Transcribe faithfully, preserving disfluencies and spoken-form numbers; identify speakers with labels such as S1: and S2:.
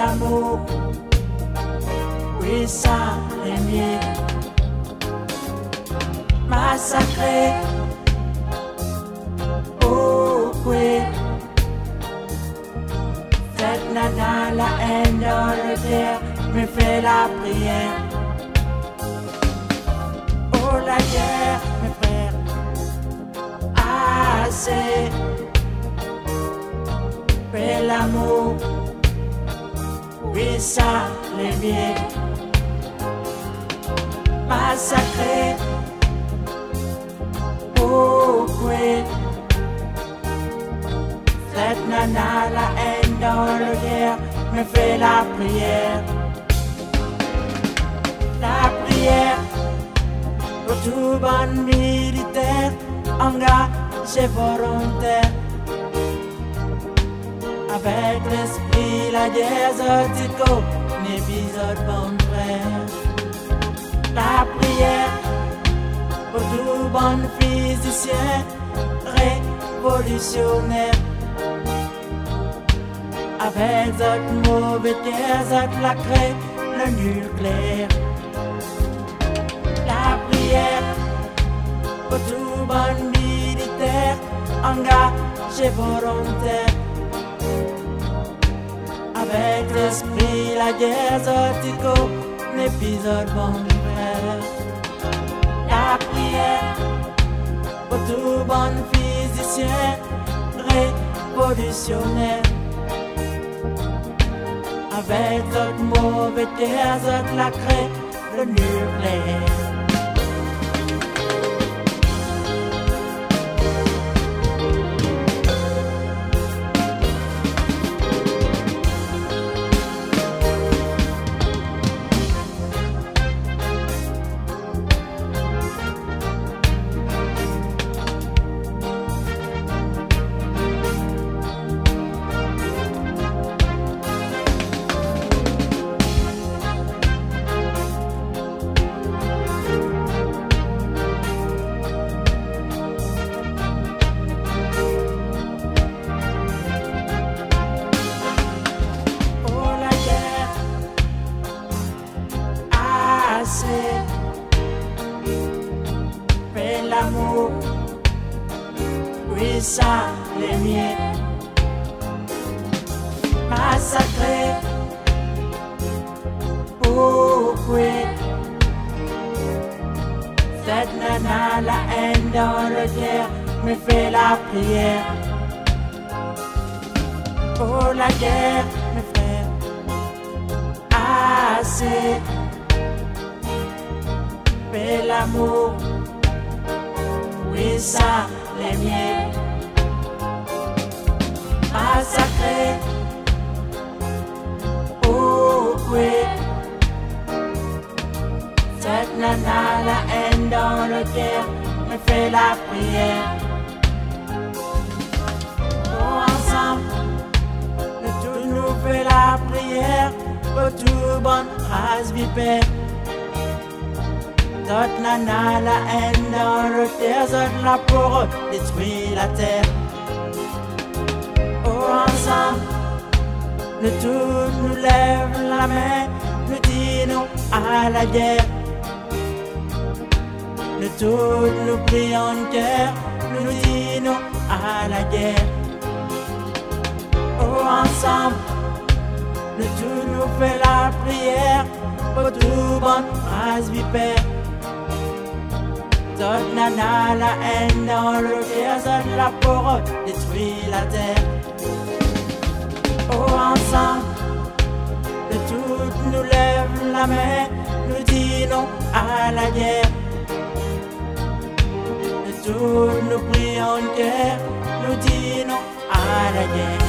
S1: l'amour, oui ça est mieux. Massacré, oh oui. Cette nana la haine dans le cœur me fait la prière. Oh la guerre, mes frères, assez. Fais l'amour, oui ça les bien. Massacré, oh oui. Cette nana la haine dans le cœur me fait la prière. La prière pour tout bon militaire engagé volontaire. Avec l'esprit la guerre zotico, n'épisode bon frère. La prière pour tout bon physicien révolutionnaire. Avec cette mauvaise guerre, cette la crée, le nucléaire. La prière pour tout bon militaire engagé volontaire. Avec l'esprit la guerre zotico, l'épisode bon frère. La prière pour tout bon physicien révolutionnaire. Avec cette mauvaise guerre, cette la crée, le nucléaire. Fais l'amour, oui ça les miens. Massacré, oh oui. Cette nana la haine dans le cœur me fait la prière. Oh la guerre, mes frères, assez. Fais l'amour, oui ça les miens. Massacré, oh oui. Cette nana la haine dans le cœur me fait la prière. Oh ensemble, le tout nous fait la prière pour tout bonne race vipère. Zot nana la haine dans le cœur, zot la pour détruire la terre. Oh ensemble, le tout nous lève la main, nous disons à la guerre. Le tout nous prie en cœur, nous disons à la guerre. Oh ensemble, le tout nous fait la prière pour tout bonne race vipère. Zot nana la haine dans le cœur, zot la pour détruire la terre. Oh ensemble, le tout nous lève la main, nous disons à la guerre. Le tout nous prie en cœur, nous disons à la guerre.